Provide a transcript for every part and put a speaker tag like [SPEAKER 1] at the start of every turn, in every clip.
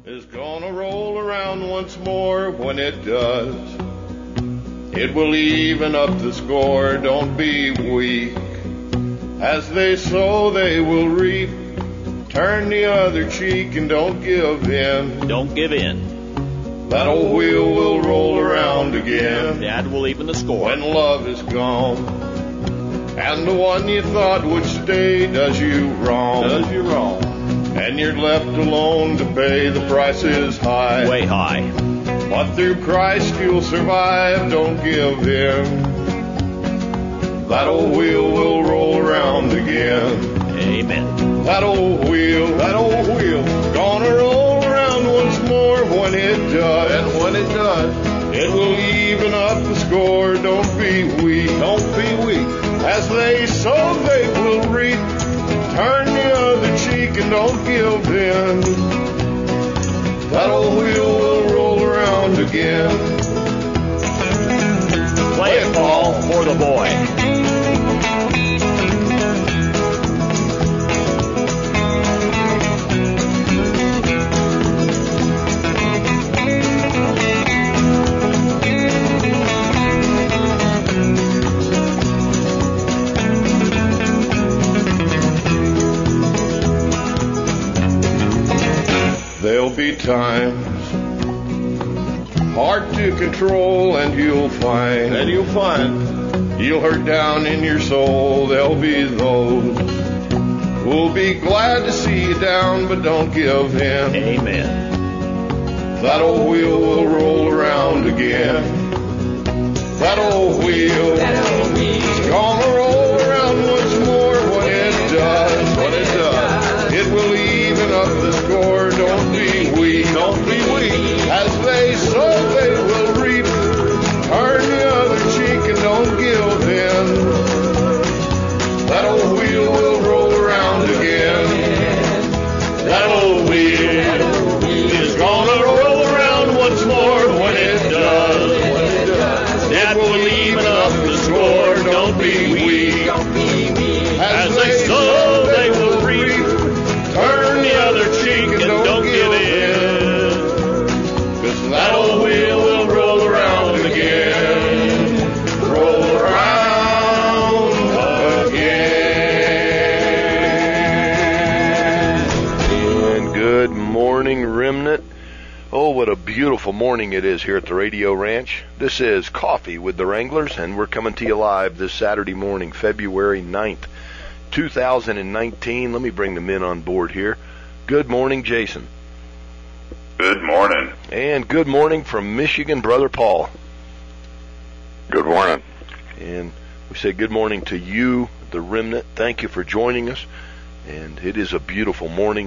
[SPEAKER 1] is gonna roll around once more. When it does, it will even up the score. Don't be weak. As they sow, they will reap. Turn the other cheek and don't give in.
[SPEAKER 2] Don't give in.
[SPEAKER 1] That old wheel will roll around again.
[SPEAKER 2] Dad will even the score.
[SPEAKER 1] When love is gone, and the one you thought would stay does you wrong. And you're left alone to pay. The price is high.
[SPEAKER 2] Way high.
[SPEAKER 1] But through Christ you'll survive. Don't give in. That old wheel will roll around again.
[SPEAKER 2] Amen.
[SPEAKER 1] That old wheel, gonna roll around once more. When it does, it will even up the score. Don't be weak. As they sow, they will reap. Turn the other cheek and don't give in. That old wheel will roll around again.
[SPEAKER 2] Play it, Paul, for the boy.
[SPEAKER 1] There'll be times hard to control, and you'll find you'll hurt down in your soul. There'll be those who'll be glad to see you down, but don't give in.
[SPEAKER 2] Amen.
[SPEAKER 1] That old wheel will roll around again. That old wheel is gonna roll around once more. When it does, it will even up the score. Don't be weak. As they sow, they will reap. Turn the other cheek and don't give in. That old wheel will roll around again. That old wheel is gonna roll around once more. When it does, it will even up the score. Don't be weak. As they sow, they will reap. Turn the other cheek and don't give in. 'Cause that old wheel will roll around again. Roll around again.
[SPEAKER 3] And good morning, Remnant. Oh, what a beautiful morning it is here at the Radio Ranch. This is Coffee with the Wranglers, and we're coming to you live this Saturday morning, February 9th, 2019. Let me bring the men on board here. Good morning, Jason.
[SPEAKER 4] Good morning.
[SPEAKER 3] And good morning from Michigan, Brother Paul.
[SPEAKER 4] Good morning.
[SPEAKER 3] And we say good morning to you, the Remnant. Thank you for joining us. And it is a beautiful morning.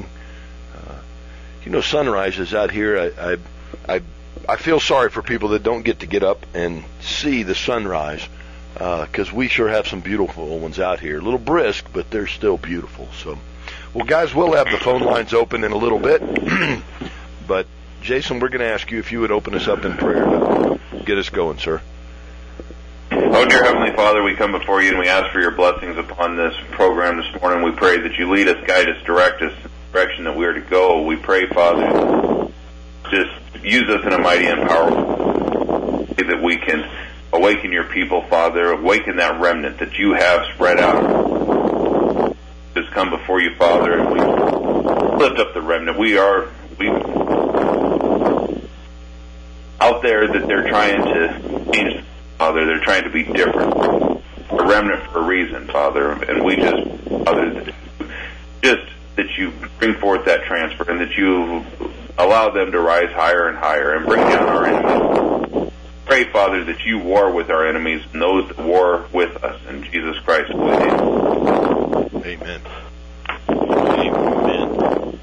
[SPEAKER 3] Sunrises out here, I feel sorry for people that don't get up and see the sunrise, because we sure have some beautiful ones out here. A little brisk, but they're still beautiful. So, well, guys, we'll have the phone lines open in a little bit. But, Jason, we're going to ask you if you would open us up in prayer to get us going, sir.
[SPEAKER 4] Oh, dear Heavenly Father, we come before you and we ask for your blessings upon this program this morning. We pray that you lead us, guide us, direct us in the direction that we are to go. We pray, Father, just use us in a mighty and powerful way that we can awaken your people, Father, awaken that remnant that you have spread out. Just come before you, Father, and we lift up the remnant. We out there that they're trying to change, Father. They're trying to be different. A remnant for a reason, Father. And we just, Father, that you bring forth that transfer and that you allow them to rise higher and higher and bring down our enemies. Pray, Father, that you war with our enemies and those that war with us. In Jesus Christ's name.
[SPEAKER 3] Amen. Amen.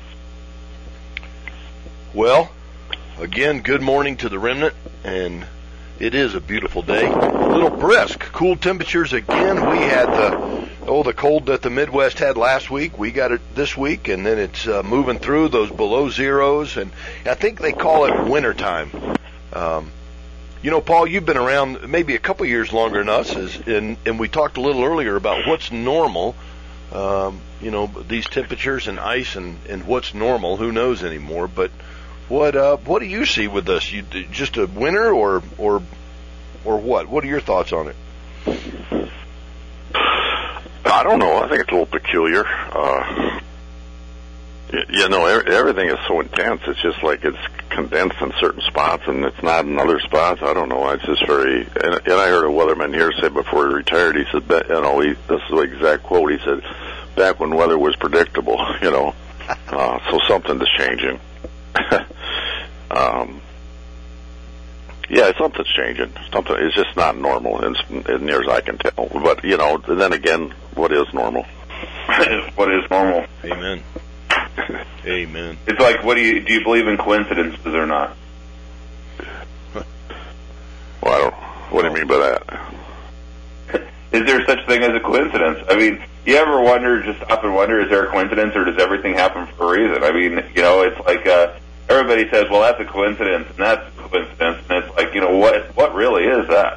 [SPEAKER 3] Well, again, good morning to the Remnant, and it is a beautiful day. A little brisk, cool temperatures again. We had the cold that the Midwest had last week. We got it this week, and then it's moving through those below zeros, and I think they call it wintertime. Paul, you've been around maybe a couple years longer than us, and we talked a little earlier about what's normal. These temperatures and ice and what's normal, who knows anymore, but What do you see with this? You just a winner or what? What are your thoughts on it?
[SPEAKER 5] I don't know. I think it's a little peculiar. Everything is so intense. It's just like it's condensed in certain spots, and it's not in other spots. I don't know. It's just very. And I heard a weatherman here say before he retired, he said, this is the exact quote. He said, "Back when weather was predictable, so something is changing." Yeah, something's changing. Something. It's just not normal, as near as I can tell. But then again, what is normal?
[SPEAKER 4] What is normal?
[SPEAKER 3] Amen. Amen.
[SPEAKER 4] It's like, do you believe in coincidences or not?
[SPEAKER 5] Well, what do you mean by that?
[SPEAKER 4] Is there such thing as a coincidence? I mean, you ever stop and wonder, is there a coincidence or does everything happen for a reason? I mean, it's like everybody says, well, that's a coincidence and that's a coincidence, and it's like, what really is that?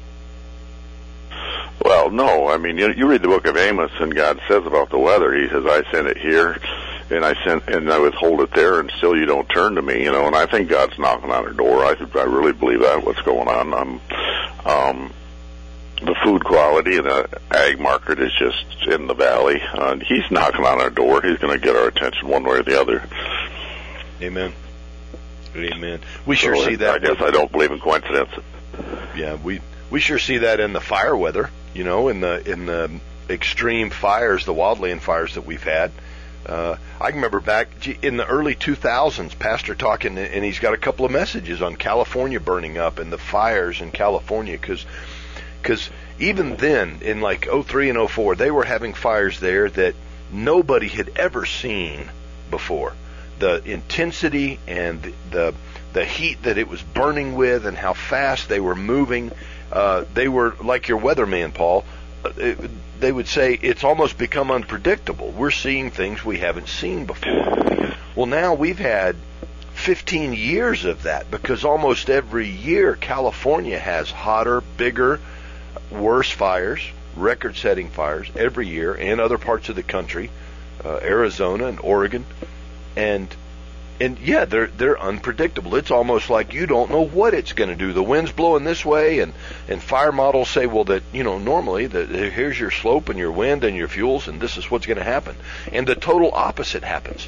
[SPEAKER 5] Well, no. I mean, you read the book of Amos, and God says about the weather, He says, "I sent it here, and I withhold it there, and still you don't turn to me." And I think God's knocking on our door. I really believe that. What's going on? The food quality and the ag market is just in the valley. He's knocking on our door. He's going to get our attention one way or the other.
[SPEAKER 3] Amen. Amen. We sure see that.
[SPEAKER 5] I guess I don't believe in coincidence.
[SPEAKER 3] Yeah, we sure see that in the fire weather. In the extreme fires, the wildland fires that we've had. I can remember back in the early 2000s, Pastor talking, and he's got a couple of messages on California burning up and the fires in California, because even then, in like 03 and 04, they were having fires there that nobody had ever seen before. The intensity and the heat that it was burning with, and how fast they were moving. They were like your weatherman, Paul. They would say it's almost become unpredictable. We're seeing things we haven't seen before. Well, now we've had 15 years of that, because almost every year California has hotter, bigger, worse fires, record-setting fires every year, and other parts of the country, Arizona and Oregon, and yeah, they're unpredictable. It's almost like you don't know what it's going to do. The wind's blowing this way, and fire models say, well, that normally here's your slope and your wind and your fuels, and this is what's going to happen. And the total opposite happens,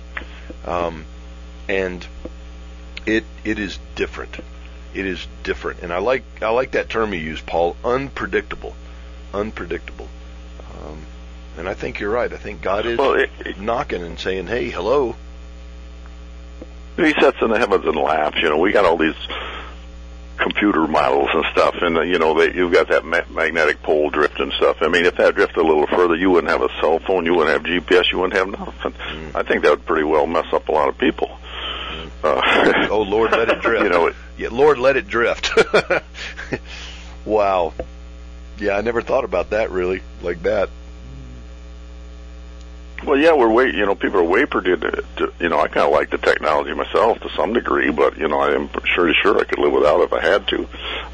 [SPEAKER 3] and it is different. It is different, and I like that term you use, Paul. Unpredictable. And I think you're right. I think God is knocking and saying, "Hey, hello."
[SPEAKER 5] He sits in the heavens and laughs. We got all these computer models and stuff, and you've got that magnetic pole drift and stuff. I mean, if that drifted a little further, you wouldn't have a cell phone, you wouldn't have GPS, you wouldn't have nothing. I think that would pretty well mess up a lot of people.
[SPEAKER 3] Oh, Lord, let it drift. Yeah, Lord, let it drift. Wow. Yeah, I never thought about that really like that.
[SPEAKER 5] Well, yeah, people are way predicted. I kind of like the technology myself to some degree, but I am sure I could live without it if I had to.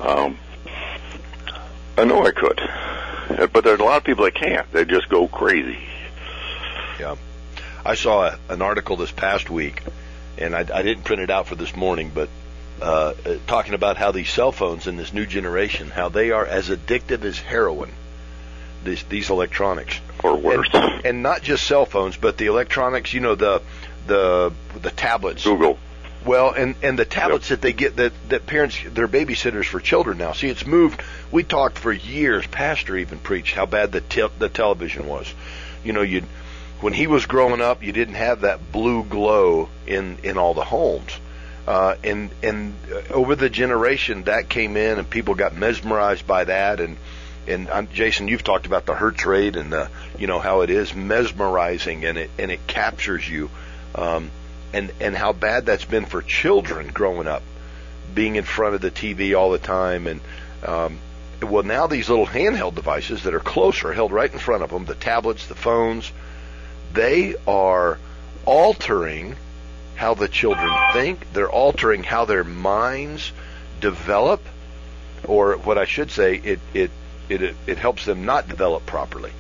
[SPEAKER 5] I know I could, but there's a lot of people that can't. They just go crazy.
[SPEAKER 3] Yeah, I saw an article this past week, and I didn't print it out for this morning, but talking about how these cell phones in this new generation, how they are as addictive as heroin. These electronics,
[SPEAKER 5] or worse,
[SPEAKER 3] and not just cell phones, but the electronics. The tablets.
[SPEAKER 5] Google.
[SPEAKER 3] Well, and the tablets that they get, that parents, they're babysitters for children now. See, it's moved. We talked for years. Pastor even preached how bad the television was. When he was growing up, you didn't have that blue glow in all the homes. And over the generation, that came in, and people got mesmerized by that. And Jason, you've talked about the hertz rate and how it is mesmerizing, and it captures you, and how bad that's been for children growing up, being in front of the TV all the time. And well, now these little handheld devices that are closer, held right in front of them, the tablets, the phones, they are altering how the children think. They're altering how their minds develop, or what I should say, it helps them not develop properly.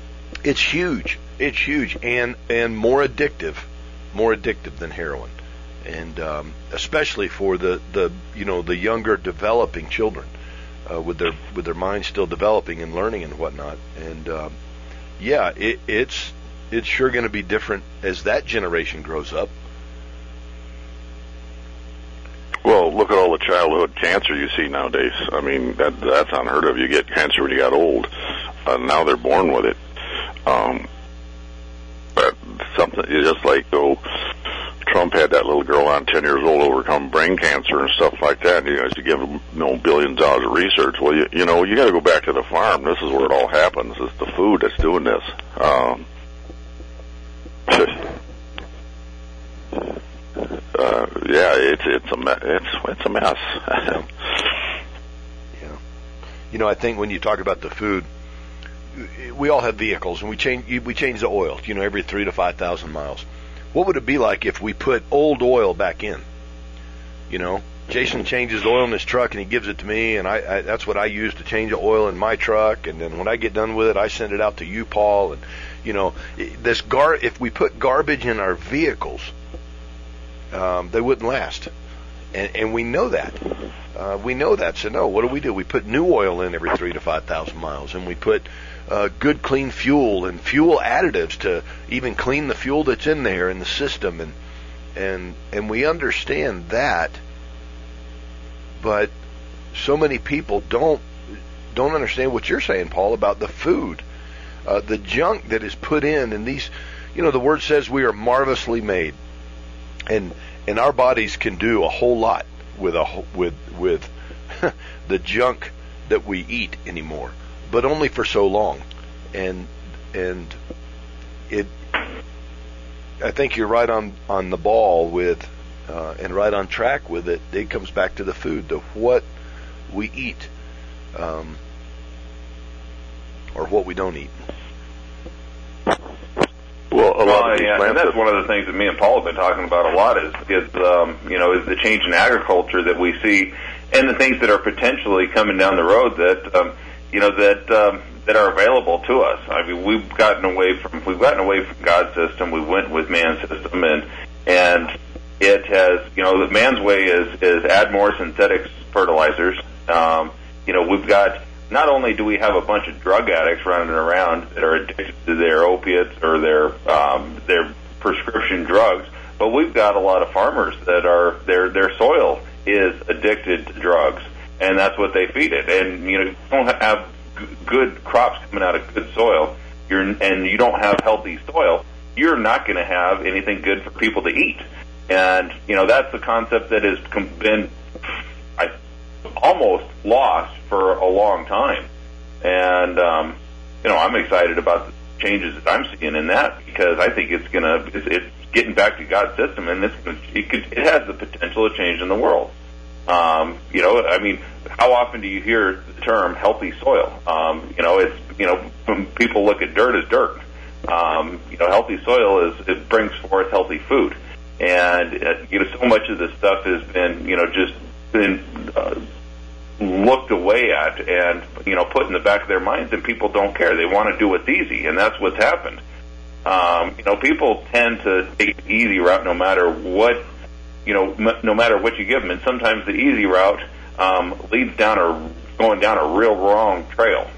[SPEAKER 3] It's huge. It's huge, and more addictive than heroin. and especially for the younger developing children, with their minds still developing and learning and whatnot. And it's sure going to be different as that generation grows up.
[SPEAKER 5] Well, look at all the childhood cancer you see nowadays. I mean, that's unheard of. You get cancer when you got old. Now they're born with it. But something just like Trump had that little girl on 10 years old overcome brain cancer and stuff like that. You guys give them billions of dollars of research. Well, you got to go back to the farm. This is where it all happens. It's the food that's doing this. It's a mess.
[SPEAKER 3] Yeah. I think when you talk about the food, we all have vehicles, and we change the oil, every 3,000 to 5,000 miles. What would it be like if we put old oil back in? Jason changes oil in his truck, and he gives it to me, and I that's what I use to change the oil in my truck. And then when I get done with it, I send it out to you, Paul. And if we put garbage in our vehicles, they wouldn't last, and we know that. So no, what do? We put new oil in every 3,000 to 5,000 miles, and we put good, clean fuel and fuel additives to even clean the fuel that's in there in the system, and we understand that, but so many people don't understand what you're saying, Paul, about the food, the junk that is put in, and these, the word says we are marvelously made. And our bodies can do a whole lot with the junk that we eat anymore, but only for so long. And I think you're right on the ball with, and right on track with it. It comes back to the food, to what we eat, or what we don't eat.
[SPEAKER 4] And that's one of the things that me and Paul have been talking about a lot is the change in agriculture that we see, and the things that are potentially coming down the road that that are available to us. I mean, we've gotten away from God's system. We went with man's system, and it has man's way is add more synthetic fertilizers. We've got. Not only do we have a bunch of drug addicts running around that are addicted to their opiates or their prescription drugs, but we've got a lot of farmers that are their soil is addicted to drugs, and that's what they feed it. And you don't have good crops coming out of good soil, and you don't have healthy soil, you're not going to have anything good for people to eat. And that's the concept that has been almost lost for a long time, and I'm excited about the changes that I'm seeing in that, because I think it's getting back to God's system, and it has the potential of changing the world. How often do you hear the term healthy soil? When people look at dirt as dirt. Healthy soil it brings forth healthy food, and so much of this stuff has been just been looked away at and put in the back of their minds, and people don't care. They want to do what's easy, and that's what's happened. People tend to take the easy route no matter what no matter what you give them, and sometimes the easy route leads going down a real wrong trail.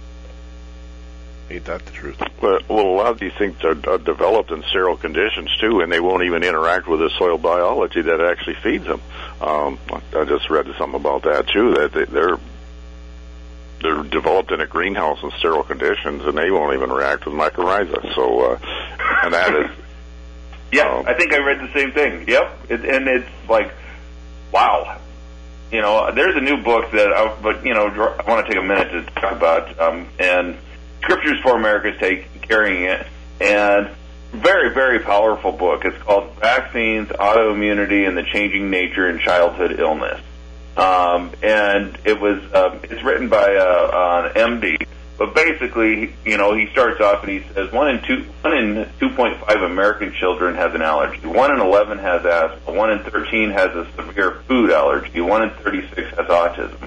[SPEAKER 3] Ain't that the truth?
[SPEAKER 5] Well, a lot of these things are developed in sterile conditions too, and they won't even interact with the soil biology that actually feeds them. I just read something about that too, that they're developed in a greenhouse in sterile conditions, and they won't even react with mycorrhiza. So, and that is.
[SPEAKER 4] Yeah, I think I read the same thing. Yep, and it's like, wow. There's a new book that I want to take a minute to talk about, and Scriptures for America's carrying it, and very, very powerful book. It's called Vaccines, Autoimmunity, and the Changing Nature in Childhood Illness. And it's written by an MD, but basically, he starts off and he says 1 in 2.5 American children has an allergy. 1 in 11 has asthma. 1 in 13 has a severe food allergy. 1 in 36 has autism.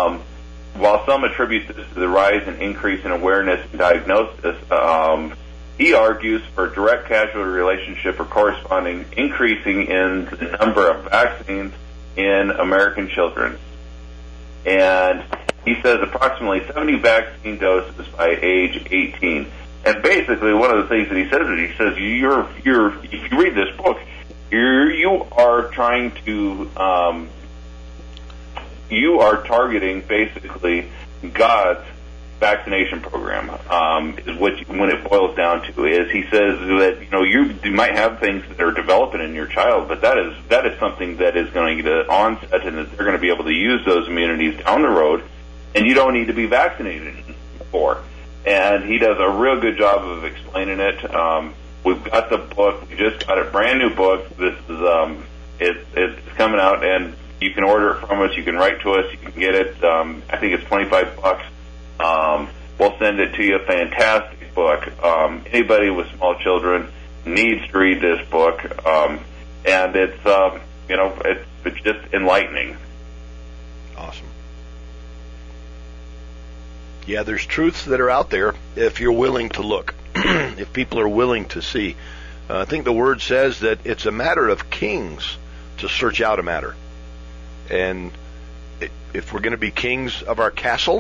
[SPEAKER 4] While some attribute this to the rise and increase in awareness and diagnosis, he argues for direct casualty relationship or corresponding increasing in the number of vaccines in American children. And he says approximately 70 vaccine doses by age 18. And basically, one of the things that he says is, he says, if you read this book, you are trying to, you are targeting basically God's vaccination program. Is what when it boils down to is he says that you might have things that are developing in your child, but that is something that is going to get an onset, and that they're going to be able to use those immunities down the road, and you don't need to be vaccinated for. And he does a real good job of explaining it. We've got the book. We just got a brand new book. This is it's coming out, and you can order it from us. You can write to us. You can get it. I think it's $25. We'll send it to you. Fantastic book. Anybody with small children needs to read this book, and it's just enlightening.
[SPEAKER 3] Awesome. Yeah, there's truths that are out there if you're willing to look, if people are willing to see. I think the word says that it's a matter of kings to search out a matter. And if we're going to be kings of our castle,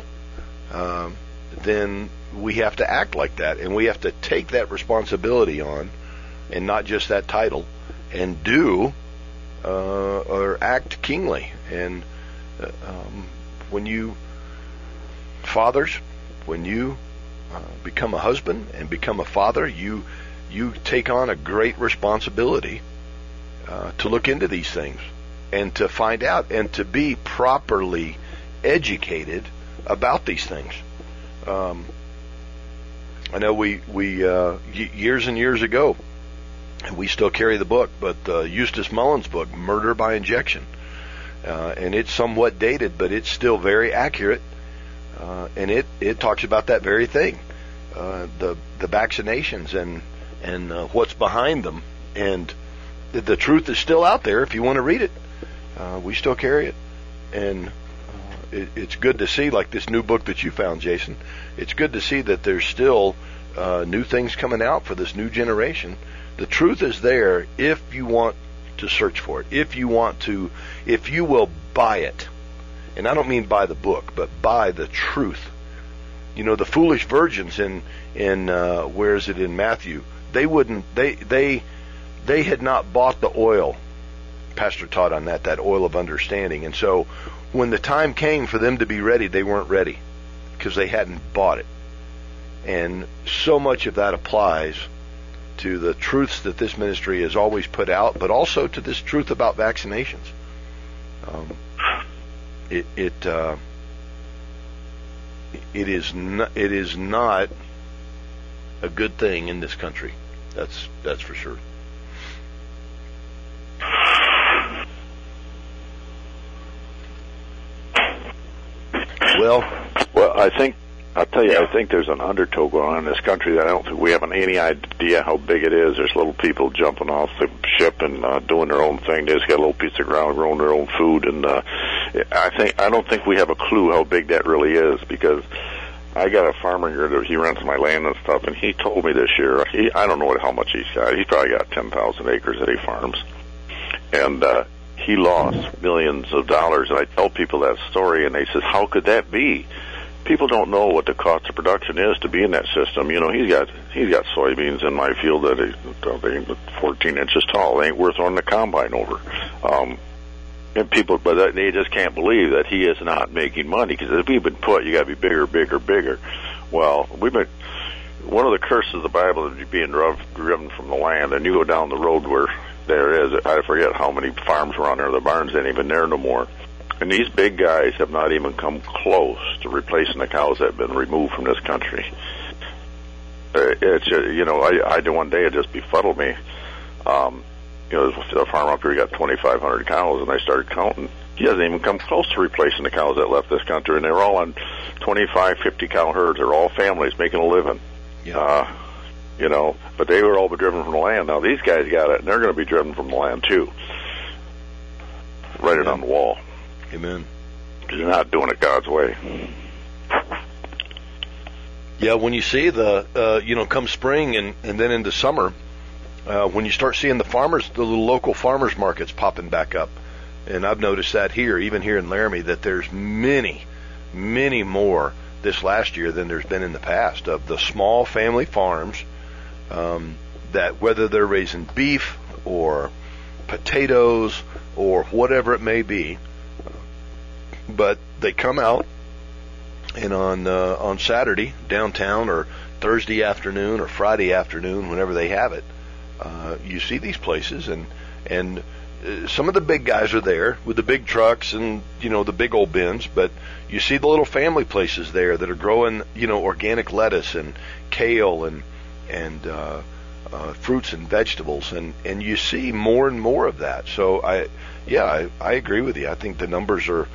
[SPEAKER 3] then we have to act like that, and we have to take that responsibility on, and not just that title, and do or act kingly. And when you fathers, when you become a husband and become a father, you take on a great responsibility to look into these things and to find out and to be properly educated about these things. I know we years and years ago, and we still carry the book, but Eustace Mullins' book, Murder by Injection, and it's somewhat dated, but it's still very accurate. And it talks about that very thing, the vaccinations and what's behind them, and the truth is still out there if you want to read it. We still carry it, and it's good to see, like this new book that you found, Jason. It's good to see that there's still new things coming out for this new generation. The truth is there if you want to search for it, if you will buy it. And I don't mean buy the book, but buy the truth. The foolish virgins in where is it in Matthew? They had not bought the oil. Pastor taught on that oil of understanding. And so when the time came for them to be ready, they weren't ready because they hadn't bought it. And so much of that applies to the truths that this ministry has always put out, but also to this truth about vaccinations. It is not a good thing in this country. That's for sure. Well,
[SPEAKER 5] I think there's an undertow going on in this country that I don't think we have any idea how big it is. There's little people jumping off the ship and doing their own thing. They just got a little piece of ground, growing their own food, and I don't think we have a clue how big that really is, because I got a farmer here that he rents my land and stuff, and he told me this year, I don't know how much he's got. He's probably got 10,000 acres that he farms, and he lost millions of dollars. And I tell people that story, and they says, how could that be? People don't know what the cost of production is to be in that system. He's got soybeans in my field that are 14 inches tall. They ain't worth running the combine over. And people, but they just can't believe that he is not making money, because if we've been put, you got to be bigger, bigger, bigger. Well, one of the curses of the Bible is being driven from the land, and you go down the road where there is, I forget how many farms were on there. The barns ain't even there no more. And these big guys have not even come close to replacing the cows that have been removed from this country. It's one day it just befuddled me. The farm up here got 2,500 cows, and I started counting. He hasn't even come close to replacing the cows that left this country, and they're all on 25, 50 cow herds. They're all families making a living.
[SPEAKER 3] Yeah.
[SPEAKER 5] But they were all driven from the land. Now these guys got it, and they're going to be driven from the land too. Write it on the wall.
[SPEAKER 3] Amen.
[SPEAKER 5] Because you're not doing it God's way.
[SPEAKER 3] Yeah, when you see the, come spring and then into summer, when you start seeing the little local farmers markets popping back up, and I've noticed that here, even here in Laramie, that there's many, many more this last year than there's been in the past of the small family farms, that whether they're raising beef or potatoes or whatever it may be, but they come out and on Saturday downtown or Thursday afternoon or Friday afternoon, whenever they have it, you see these places and some of the big guys are there with the big trucks and the big old bins, but you see the little family places there that are growing organic lettuce and kale and fruits and vegetables, and you see more and more of that. So I agree with you. I think the numbers are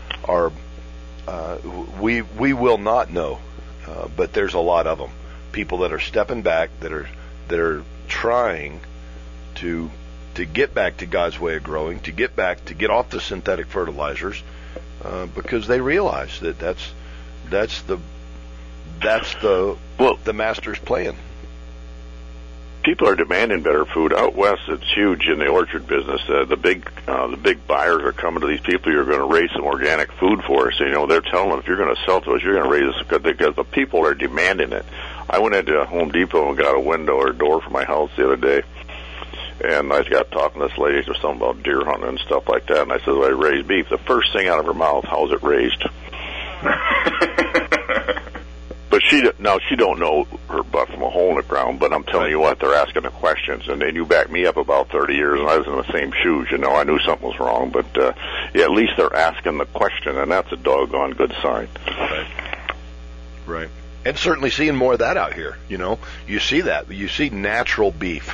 [SPEAKER 3] we will not know, but there's a lot of them. People that are stepping back, that are trying to get back to God's way of growing, to get off the synthetic fertilizers, because they realize that that's the master's plan.
[SPEAKER 5] People are demanding better food. Out west, it's huge in the orchard business. The big buyers are coming to these people. You're going to raise some organic food for us. They're telling them, if you're going to sell to us, you're going to raise this because the people are demanding it. I went into Home Depot and got a window or door for my house the other day, and I got talking to this lady or something about deer hunting and stuff like that. And I said, well, I raise beef. The first thing out of her mouth, how's it raised? But she don't know her butt from a hole in the ground, but I'm telling you what, they're asking the questions, and then you back me up about 30 years, and I was in the same shoes, I knew something was wrong, but at least they're asking the question, and that's a doggone good sign.
[SPEAKER 3] Right. And certainly seeing more of that out here, you see that. You see natural beef,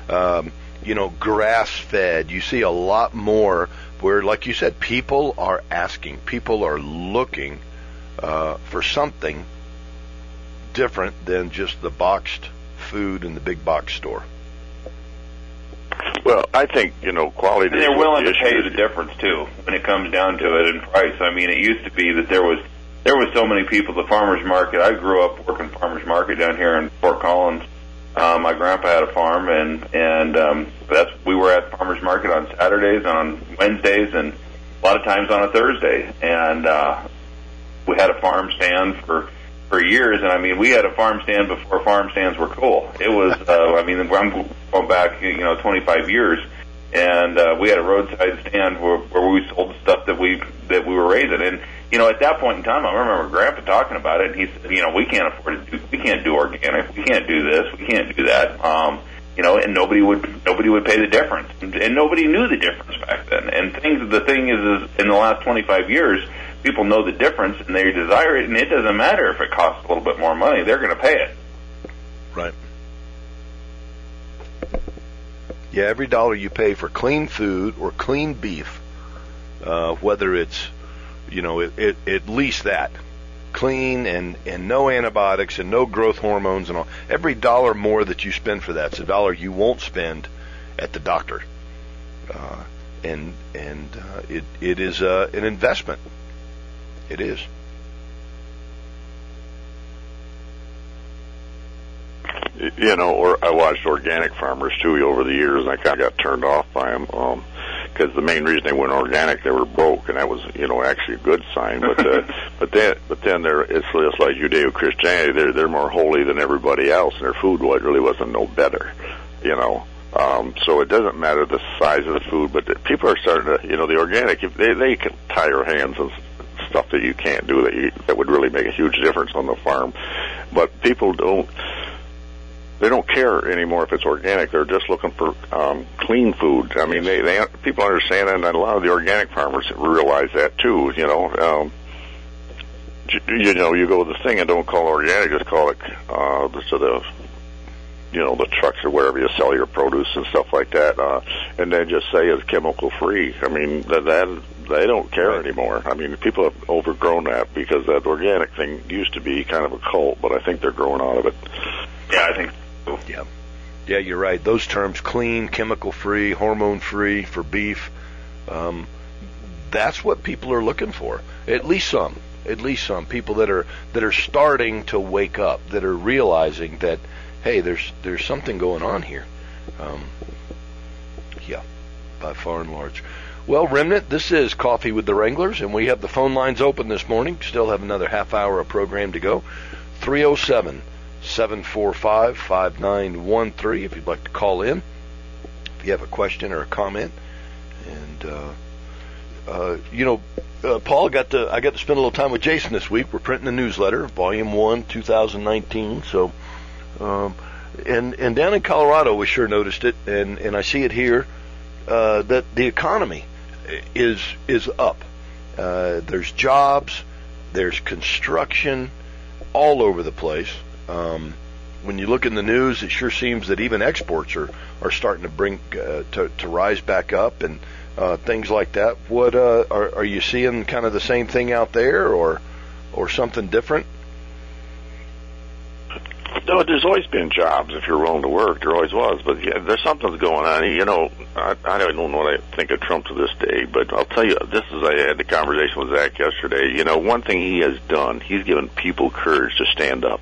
[SPEAKER 3] grass-fed. You see a lot more where, like you said, people are asking, people are looking for something different than just the boxed food in the big box store.
[SPEAKER 5] Well, I think, quality...
[SPEAKER 4] And they're willing to pay the difference, too, when it comes down to it in price. I mean, it used to be that there was so many people, the farmer's market. I grew up working farmer's market down here in Fort Collins. My grandpa had a farm, and we were at farmer's market on Saturdays, on Wednesdays, and a lot of times on a Thursday. And we had a farm stand for years, and I mean, we had a farm stand before farm stands were cool. It was, I'm going back, 25 years, and we had a roadside stand where we sold the stuff that we were raising. And at that point in time, I remember Grandpa talking about it, and he said, we can't afford to we can't do organic, we can't do this, we can't do that. And nobody would pay the difference, and nobody knew the difference back then. And the thing is in the last 25 years. People know the difference, and they desire it, and it doesn't matter if it costs a little bit more money. They're going to pay it.
[SPEAKER 3] Right. Yeah, every dollar you pay for clean food or clean beef, whether it's, at least that, clean and no antibiotics and no growth hormones and all, every dollar more that you spend for that's a dollar you won't spend at the doctor. It is an investment. It is.
[SPEAKER 5] Or I watched organic farmers too over the years, and I kind of got turned off by them because the main reason they went organic, they were broke, and that was actually a good sign. But but then it's like Judeo-Christianity. They're more holy than everybody else, and their food really wasn't no better. So it doesn't matter the size of the food, but people are starting to the organic. If they can tie your hands and stuff that you can't do that would really make a huge difference on the farm, but people don't care anymore if it's organic. They're just looking for clean food. I mean, they people understand that, and a lot of the organic farmers realize that too. You go with the thing and don't call it organic, just call it the trucks or wherever you sell your produce and stuff like that, and then just say it's chemical free. I mean, that they don't care anymore. I mean, people have overgrown that because that organic thing used to be kind of a cult, but I think they're growing out of it.
[SPEAKER 4] Yeah, I think so.
[SPEAKER 3] Yeah, you're right. Those terms, clean, chemical free, hormone free for beef, that's what people are looking for. At least some. at least some people that are starting to wake up, that are realizing that, hey, there's something going on here. Yeah, by far and large. Well, Remnant, this is Coffee with the Wranglers, and we have the phone lines open this morning. Still have another half hour of program to go. 307-745-5913 if you'd like to call in, if you have a question or a comment. And Paul, I got to spend a little time with Jason this week. We're printing a newsletter, Volume 1, 2019. So, and down in Colorado, we sure noticed it, and I see it here, that the economy is up. There's jobs, there's construction all over the place. When you look in the news, it sure seems that even exports are starting to bring to rise back up, and things like that. What are you seeing? Kind of the same thing out there, or something different?
[SPEAKER 5] No, there's always been jobs if you're willing to work. There always was, but yeah, there's something going on. I don't know what I think of Trump to this day, but I'll tell you, I had the conversation with Zach yesterday. One thing he has done, he's given people courage to stand up.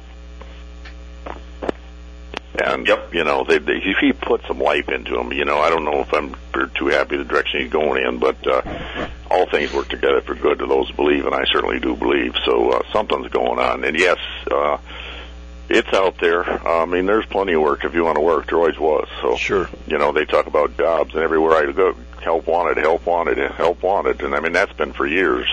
[SPEAKER 5] And, he put some life into him. I don't know if I'm too happy the direction he's going in, but all things work together for good to those who believe, and I certainly do believe. So something's going on. And, yes, it's out there. There's plenty of work if you want to work. There always was. So,
[SPEAKER 3] sure.
[SPEAKER 5] They talk about jobs, and everywhere I go, help wanted. And, that's been for years.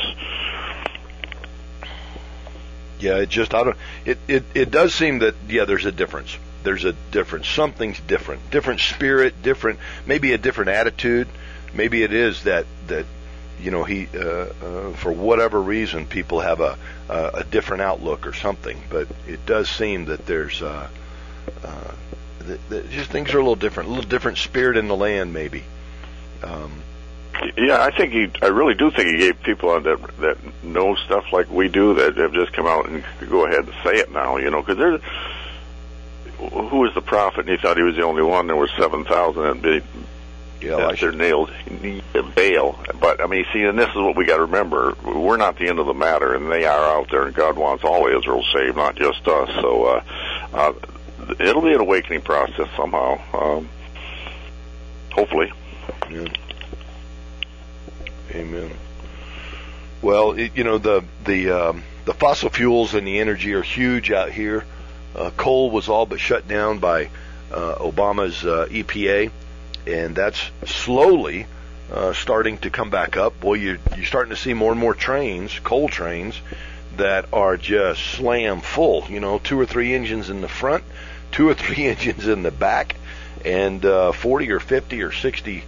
[SPEAKER 3] Yeah, it does seem that, there's a difference. There's a difference. Something's different. Different spirit, maybe a different attitude. Maybe it is that he, for whatever reason, people have a different outlook or something. But it does seem that there's, just things are a little different spirit in the land, maybe.
[SPEAKER 5] Yeah, I really do think he gave people that know stuff like we do that have just come out and go ahead and say it now, because who was the prophet? And he thought he was the only one. There were 7,000 that they're nailed. Baal. But, and this is what we got to remember. We're not the end of the matter, and they are out there, and God wants all Israel saved, not just us. So it'll be an awakening process somehow. Hopefully.
[SPEAKER 3] Yeah. Amen. Well, the fossil fuels and the energy are huge out here. Coal was all but shut down by Obama's EPA, and that's slowly starting to come back up. Boy, you're starting to see more and more coal trains, that are just slam full. 2 or 3 engines in the front, 2 or 3 engines in the back, and 40 or 50 or 60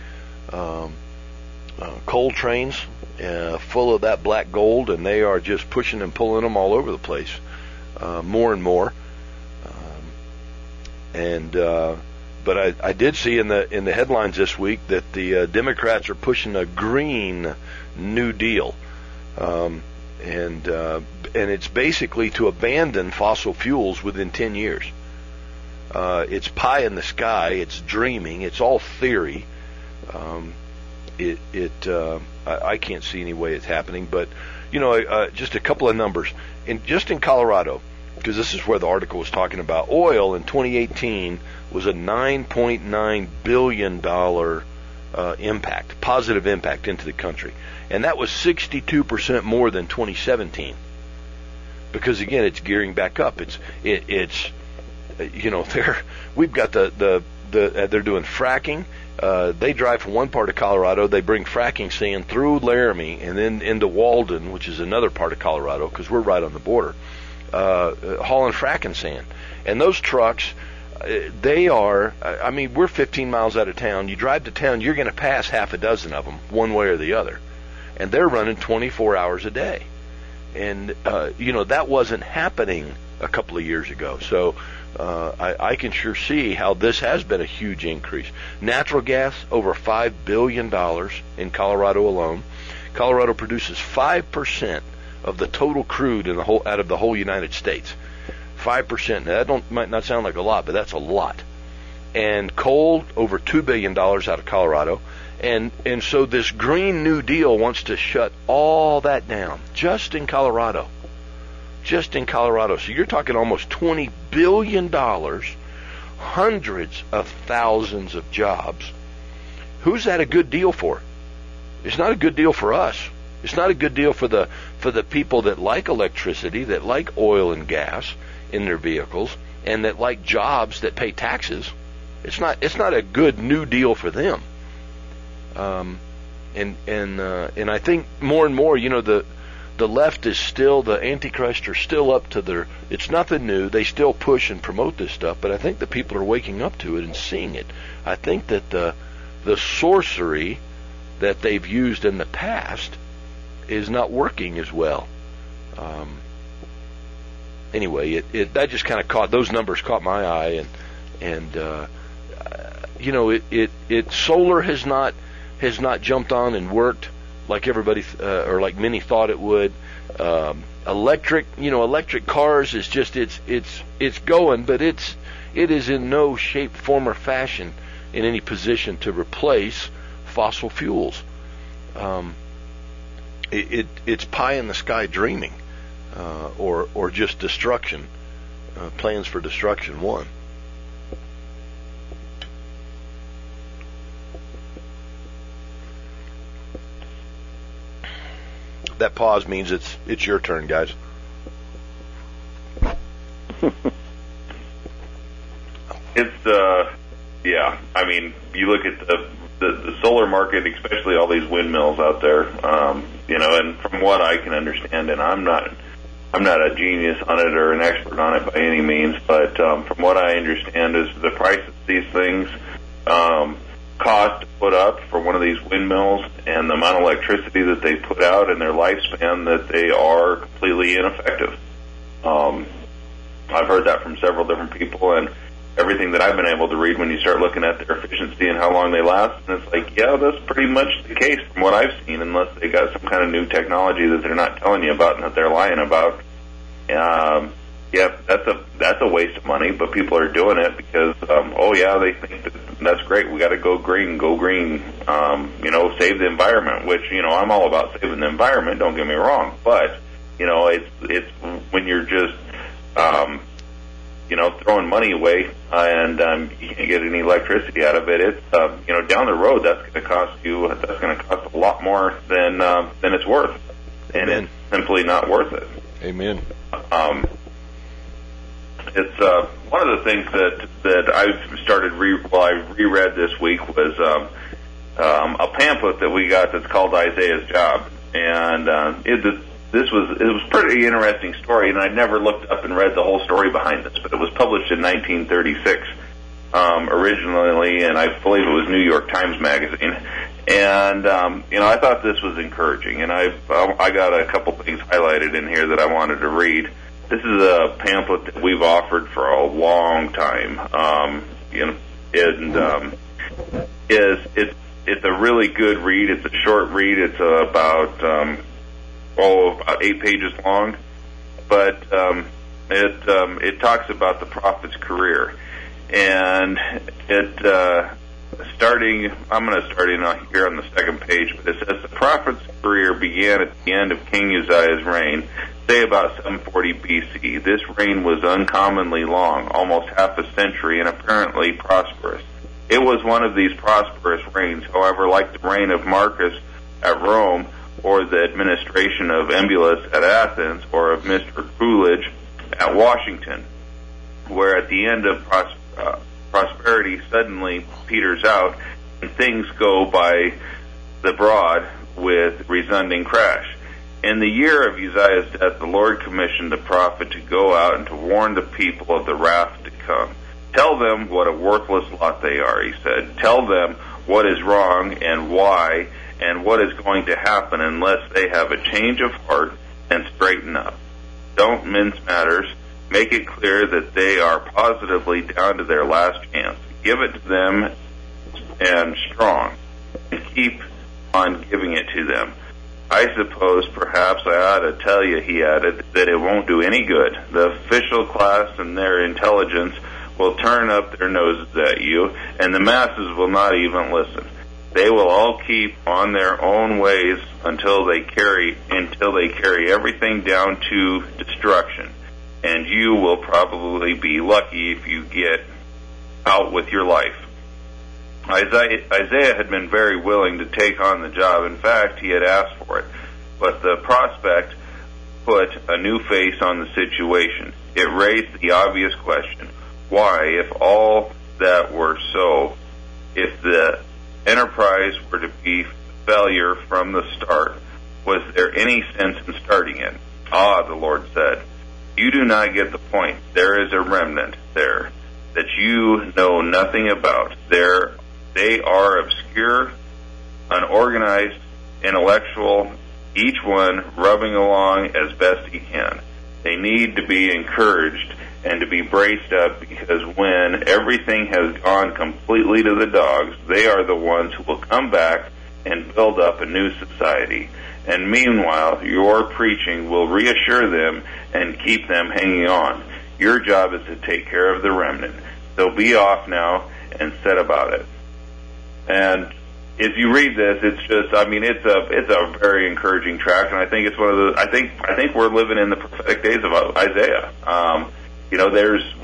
[SPEAKER 3] coal trains full of that black gold, and they are just pushing and pulling them all over the place, more and more. But I did see in the headlines this week that the Democrats are pushing a Green New Deal, and it's basically to abandon fossil fuels within 10 years. It's pie in the sky. It's dreaming. It's all theory. I can't see any way it's happening. But just a couple of numbers. In Colorado, because this is where the article was talking about, oil in 2018 was a $9.9 billion positive impact into the country. And that was 62% more than 2017. Because again, it's gearing back up. We've got they're doing fracking. They drive from one part of Colorado, they bring fracking sand through Laramie and then into Walden, which is another part of Colorado, because we're right on the border, hauling fracking sand. And those trucks, we're 15 miles out of town. You drive to town, you're going to pass half a dozen of them, one way or the other. And they're running 24 hours a day. And, that wasn't happening a couple of years ago. So I can sure see how this has been a huge increase. Natural gas, over $5 billion in Colorado alone. Colorado produces 5% of the total crude out of the whole United States. 5%. Now, that might not sound like a lot, but that's a lot. And coal, over $2 billion out of Colorado. And so this Green New Deal wants to shut all that down just in Colorado. Just in Colorado. So you're talking almost $20 billion, hundreds of thousands of jobs. Who's that a good deal for? It's not a good deal for us. It's not a good deal for the people that like electricity, that like oil and gas in their vehicles, and that like jobs that pay taxes. It's not a good new deal for them. And I think more and more, the left is still, the Antichrist are still up to their, it's nothing new. They still push and promote this stuff, but I think the people are waking up to it and seeing it. I think that the sorcery that they've used in the past is not working as well. Anyway, that just kind of those numbers caught my eye, and solar has not jumped on and worked like everybody or like many thought it would. Electric cars is just it's going, but it is in no shape, form, or fashion in any position to replace fossil fuels. It's pie in the sky dreaming, or just destruction, plans for destruction. One. That pause means it's your turn, guys.
[SPEAKER 4] Yeah. I mean, you look at the solar market, especially all these windmills out there. And from what I can understand, and I'm not a genius on it or an expert on it by any means, but from what I understand is the price of these things cost to put up for one of these windmills and the amount of electricity that they put out and their lifespan, that they are completely ineffective. I've heard that from several different people, and everything that I've been able to read, when you start looking at their efficiency and how long they last, and it's like, yeah, that's pretty much the case from what I've seen, unless they got some kind of new technology that they're not telling you about and that they're lying about. Yeah, that's a waste of money, but people are doing it because, they think that's great. We got to go green, save the environment, which, I'm all about saving the environment, don't get me wrong, but, it's when you're just, throwing money away and you can't get any electricity out of it. It's down the road that's going to cost a lot more than it's worth, and
[SPEAKER 3] Amen.
[SPEAKER 4] It's simply not worth it.
[SPEAKER 3] Amen.
[SPEAKER 4] It's one of the things that I've started I reread this week was a pamphlet that we got that's called Isaiah's Job, and it was a pretty interesting story, and I never looked up and read the whole story behind this, but it was published in 1936 originally, and I believe it was New York Times Magazine. And I thought this was encouraging, and I got a couple things highlighted in here that I wanted to read. This is a pamphlet that we've offered for a long time, it's a really good read. It's a short read. It's about 8 pages long, but it talks about the prophet's career, and I'm going to start in here on the second page, but it says the prophet's career began at the end of King Uzziah's reign, say about 740 BC. This reign was uncommonly long, almost half a century, and apparently prosperous. It was one of these prosperous reigns, however, like the reign of Marcus at Rome, or the administration of Embulus at Athens, or of Mr. Coolidge at Washington, where at the end of prosperity suddenly peters out, and things go by the broad with resounding crash. In the year of Uzziah's death, the Lord commissioned the prophet to go out and to warn the people of the wrath to come. Tell them what a worthless lot they are, he said. Tell them what is wrong and why, and what is going to happen unless they have a change of heart and straighten up. Don't mince matters. Make it clear that they are positively down to their last chance. Give it to them and strong, and keep on giving it to them. I suppose perhaps I ought to tell you, he added, that it won't do any good. The official class and their intelligence will turn up their noses at you, and the masses will not even listen. They will all keep on their own ways until they carry everything down to destruction. And you will probably be lucky if you get out with your life. Isaiah had been very willing to take on the job. In fact, he had asked for it. But the prospect put a new face on the situation. It raised the obvious question, why, if all that were so, if the enterprise were to be failure from the start, was there any sense in starting it? Ah, the Lord said, you do not get the point. There is a remnant there that you know nothing about. They are obscure, unorganized, intellectual, each one rubbing along as best he can. They need to be encouraged and to be braced up, because when everything has gone completely to the dogs, they are the ones who will come back and build up a new society. And meanwhile, your preaching will reassure them and keep them hanging on. Your job is to take care of the remnant. So be off now and set about it. And if you read this, it's just, I mean, it's a very encouraging tract, and I think it's one of the, I think we're living in the prophetic days of Isaiah. You know,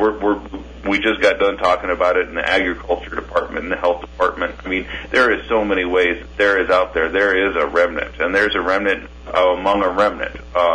[SPEAKER 4] we just got done talking about it in the agriculture department, in the health department. I mean, there is so many ways that there is out there. There is a remnant, and there's a remnant among a remnant.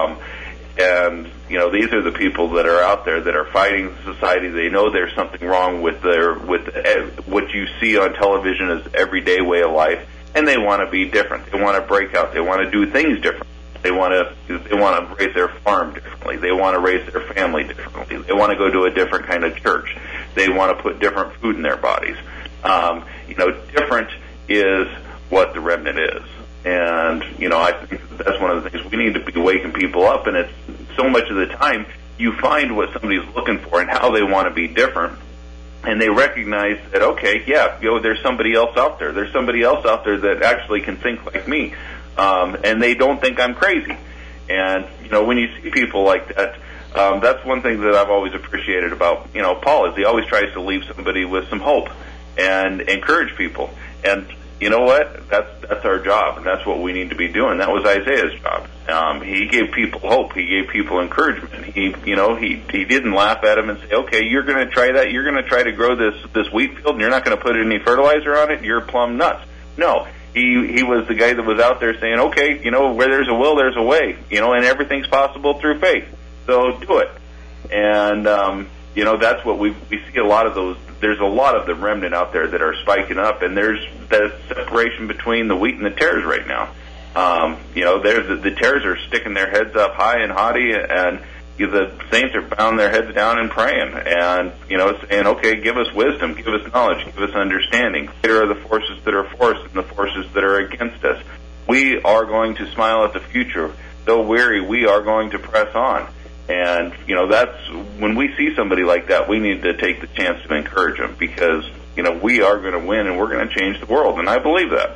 [SPEAKER 4] And you know, these are the people that are out there that are fighting society. They know there's something wrong with what you see on television as everyday way of life, and they want to be different. They want to break out. They want to do things different. They want to raise their farm differently. They want to raise their family differently. They want to go to a different kind of church. They want to put different food in their bodies. You know, different is what the remnant is. And, you know, I think that's one of the things we need to be waking people up. And it's so much of the time you find what somebody's looking for and how they want to be different. And they recognize that, okay, yeah, you know, there's somebody else out there. There's somebody else out there that actually can think like me. And they don't think I'm crazy. And, you know, when you see people like that, that's one thing that I've always appreciated about, you know, Paul, is he always tries to leave somebody with some hope and encourage people. And you know what? That's our job, and that's what we need to be doing. That was Isaiah's job. He gave people hope. He gave people encouragement. He didn't laugh at them and say, "Okay, you're going to try that. You're going to try to grow this wheat field, and you're not going to put any fertilizer on it. You're plumb nuts." No, he was the guy that was out there saying, "Okay, you know, where there's a will, there's a way. You know, and everything's possible through faith. So do it." And you know, that's what we see a lot of those. There's a lot of the remnant out there that are spiking up, and there's that separation between the wheat and the tares right now. You know, there's the tares are sticking their heads up high and haughty, and the saints are bowing their heads down and praying, and you know, saying, "Okay, give us wisdom, give us knowledge, give us understanding. Greater are the forces that are for us than the forces that are against us. We are going to smile at the future. Though weary, we are going to press on." And, you know, that's when we see somebody like that, we need to take the chance to encourage them, because, you know, we are going to win and we're going to change the world. And I believe that.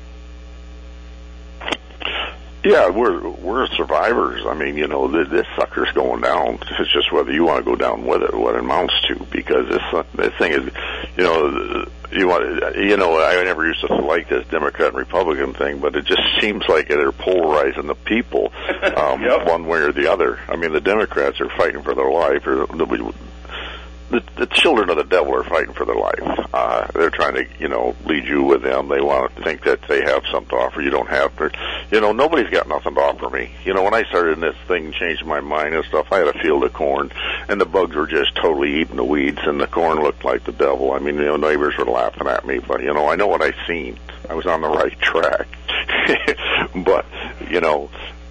[SPEAKER 5] Yeah, we're survivors. I mean, you know, this sucker's going down. It's just whether you want to go down with it, what it amounts to, because this thing is, you know, I never used to like this Democrat and Republican thing, but it just seems like they're polarizing the people,
[SPEAKER 4] Yep.
[SPEAKER 5] one way or the other. I mean, the Democrats are fighting for their life, or the children of the devil are fighting for their life. They're trying to, you know, lead you with them. They want to think that they have something to offer. You don't have to. You know, nobody's got nothing to offer me. You know, when I started in this thing, changed my mind and stuff, I had a field of corn, and the bugs were just totally eating the weeds, and the corn looked like the devil. I mean, you know, neighbors were laughing at me, but, you know, I know what I seen. I was on the right track. But, you know,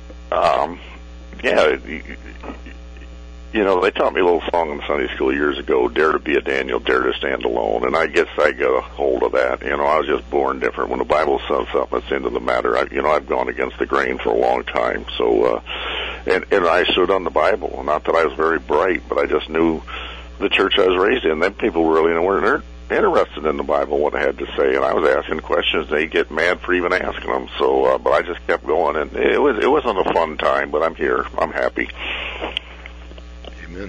[SPEAKER 5] yeah, you know, they taught me a little song in Sunday school years ago, "Dare to be a Daniel, dare to stand alone." And I guess I got a hold of that. You know, I was just born different. When the Bible says something, it's the end of the matter. I've gone against the grain for a long time. So, and I stood on the Bible. Not that I was very bright, but I just knew the church I was raised in. Then people really weren't interested in the Bible, what I had to say. And I was asking questions. They get mad for even asking them. So, but I just kept going. And it wasn't a fun time, but I'm here. I'm happy.
[SPEAKER 3] Amen.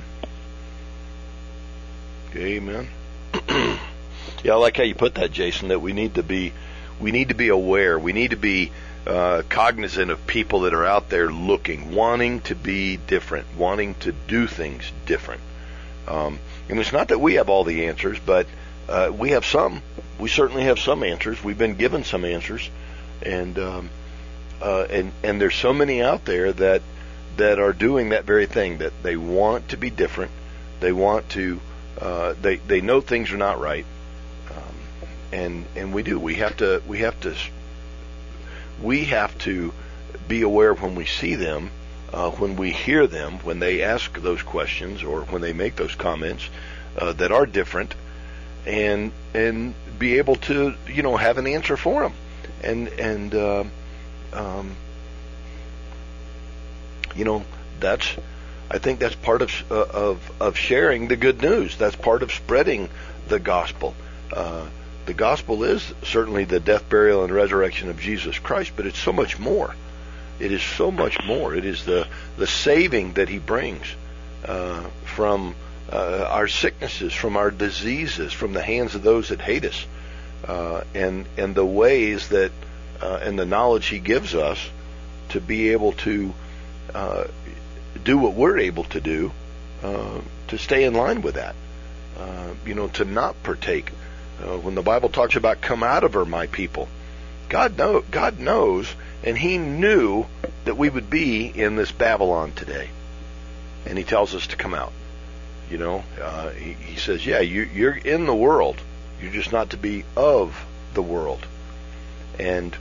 [SPEAKER 3] Amen. Yeah, I like how you put that, Jason, that we need to be we need to be aware. We need to be cognizant of people that are out there looking, wanting to be different, wanting to do things different. And it's not that we have all the answers, but we have some. We certainly have some answers. We've been given some answers, and there's so many out there that are doing that very thing. That they want to be different. They want to. They know things are not right, and we do. We have to be aware when we see them, when we hear them, when they ask those questions or when they make those comments that are different, and be able to, have an answer for them. I think that's part of sharing the good news. That's part of spreading the gospel. The gospel is certainly the death, burial, and resurrection of Jesus Christ, but it's so much more. It is so much more. It is the saving that He brings from our sicknesses, from our diseases, from the hands of those that hate us, and the ways that and the knowledge He gives us to be able to do what we're able to do to stay in line with that. To not partake. When the Bible talks about come out of her, my people, God knows, and He knew that we would be in this Babylon today, and He tells us to come out. He says, yeah, you're in the world, you're just not to be of the world. And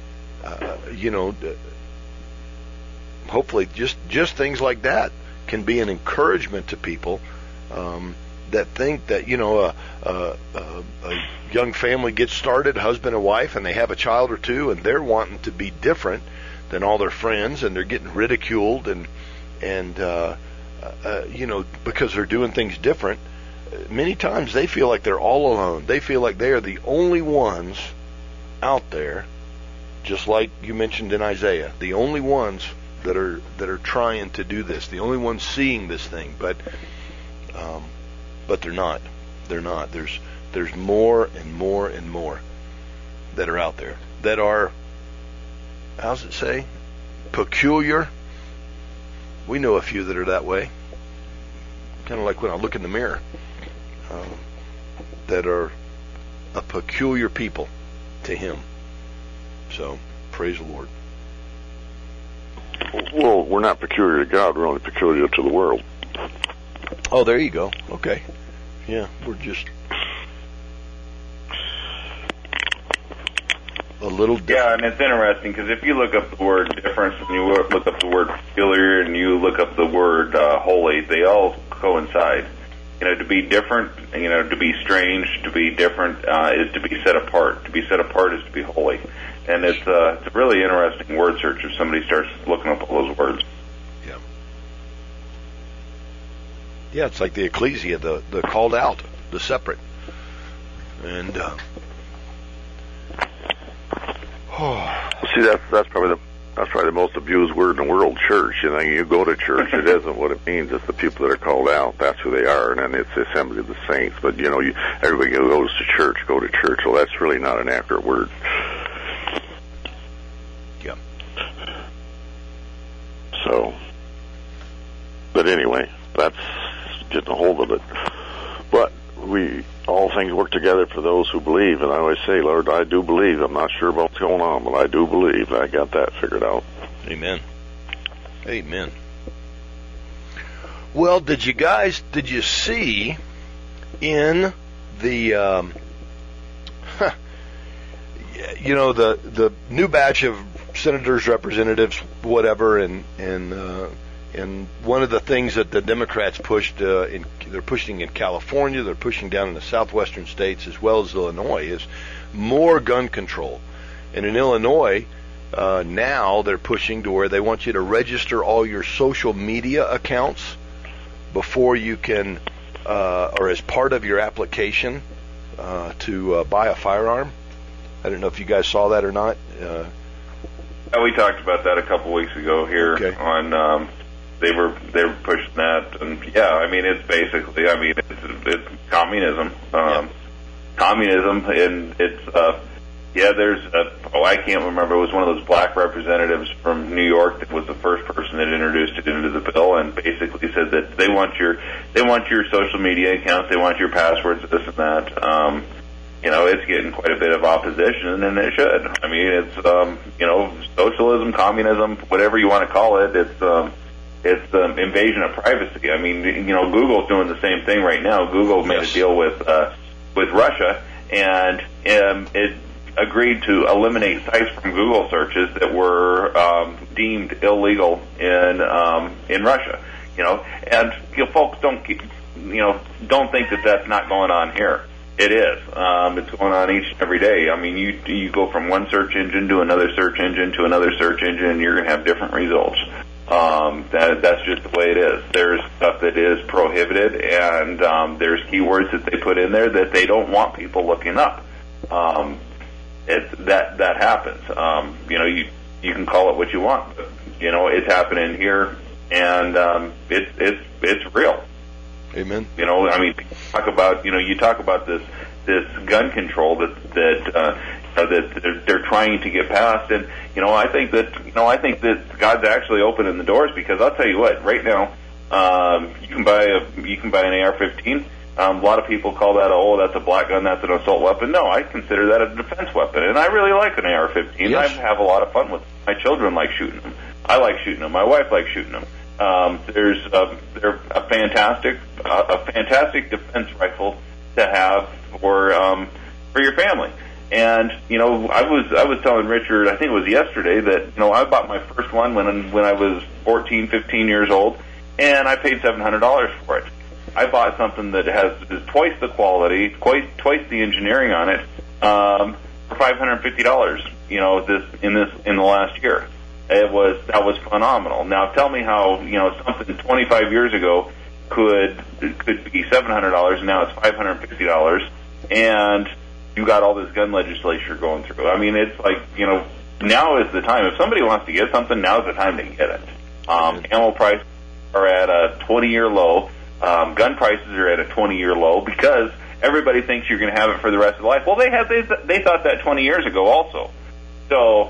[SPEAKER 3] hopefully just things like that can be an encouragement to people that think that a young family gets started, husband and wife, and they have a child or two, and they're wanting to be different than all their friends, and they're getting ridiculed and because they're doing things different. Many times they feel like they're all alone. They feel like they are the only ones out there, just like you mentioned in Isaiah, the only ones that are trying to do this, the only ones seeing this thing, but they're not. They're not. There's more and more and more that are out there that are, how's it say, peculiar. We know a few that are that way. Kind of like when I look in the mirror, that are a peculiar people to Him. So praise the Lord.
[SPEAKER 5] Well, we're not peculiar to God. We're only peculiar to the world.
[SPEAKER 3] Oh, there you go. Okay. Yeah, we're just a little different.
[SPEAKER 4] Yeah, and it's interesting because if you look up the word difference and you look up the word peculiar and you look up the word holy, they all coincide. To be different, to be strange, to be different is to be set apart. To be set apart is to be holy. And it's a really interesting word search if somebody starts looking up all those words.
[SPEAKER 3] Yeah. Yeah, it's like the ecclesia, the called out, the separate. And
[SPEAKER 5] see, that's probably the most abused word in the world, church. You go to church, it isn't what it means. It's the people that are called out. That's who they are, and then it's the assembly of the saints. But everybody goes to church, go to church. Well, that's really not an accurate word.
[SPEAKER 3] Yeah.
[SPEAKER 5] So, but anyway, that's getting a hold of it. But all things work together for those who believe, and I always say, Lord, I do believe. I'm not sure about what's going on, but I do believe. I got that figured out.
[SPEAKER 3] Amen. Amen. Well, did you see in the the new batch of senators, representatives, whatever, and one of the things that the Democrats pushed, they're pushing in California, they're pushing down in the southwestern states as well as Illinois, is more gun control. And in Illinois, now they're pushing to where they want you to register all your social media accounts before you can, or as part of your application to buy a firearm. I don't know if you guys saw that or not.
[SPEAKER 4] We talked about that a couple weeks ago here.
[SPEAKER 3] Okay.
[SPEAKER 4] On they were pushing that, and it's basically, it's communism. Communism, and it's there's I can't remember. It was one of those black representatives from New York that was the first person that introduced it into the bill, and basically said that they want your social media accounts, they want your passwords, this and that. It's getting quite a bit of opposition, and it should. I mean, it's socialism, communism, whatever you want to call it. It's invasion of privacy. I mean, Google's doing the same thing right now. Google made a deal with Russia, and it agreed to eliminate sites from Google searches that were deemed illegal in Russia. And folks don't think that that's not going on here. It is. It's going on each and every day. I mean, you go from one search engine to another search engine to another search engine, and you're going to have different results. That's just the way it is. There's stuff that is prohibited, and there's keywords that they put in there that they don't want people looking up. That happens. You can call it what you want, but it's happening here, and it's real.
[SPEAKER 3] Amen.
[SPEAKER 4] I mean, you talk about this gun control that they're trying to get passed, and I think that God's actually opening the doors, because I'll tell you what, right now you can buy an AR-15. A lot of people call that that's a black gun, that's an assault weapon. No, I consider that a defense weapon, and I really like an AR-15.
[SPEAKER 3] Yes.
[SPEAKER 4] I have a lot of fun with them. My children like shooting them. I like shooting them. My wife likes shooting them. They're a fantastic defense rifle to have for your family. And I was telling Richard, I think it was yesterday, that I bought my first one when I was 14, 15 years old, and I paid $700 for it. I bought something that is twice the quality, twice the engineering on it, for $550. In the last year. That was phenomenal. Now tell me how something 25 years ago could be $700 and now it's $550, and you got all this gun legislation going through. I mean, it's like now is the time. If somebody wants to get something, now's the time to get it. Ammo prices are at a 20-year low. Gun prices are at a 20-year low because everybody thinks you're going to have it for the rest of life. Well, they thought that 20 years ago also. So.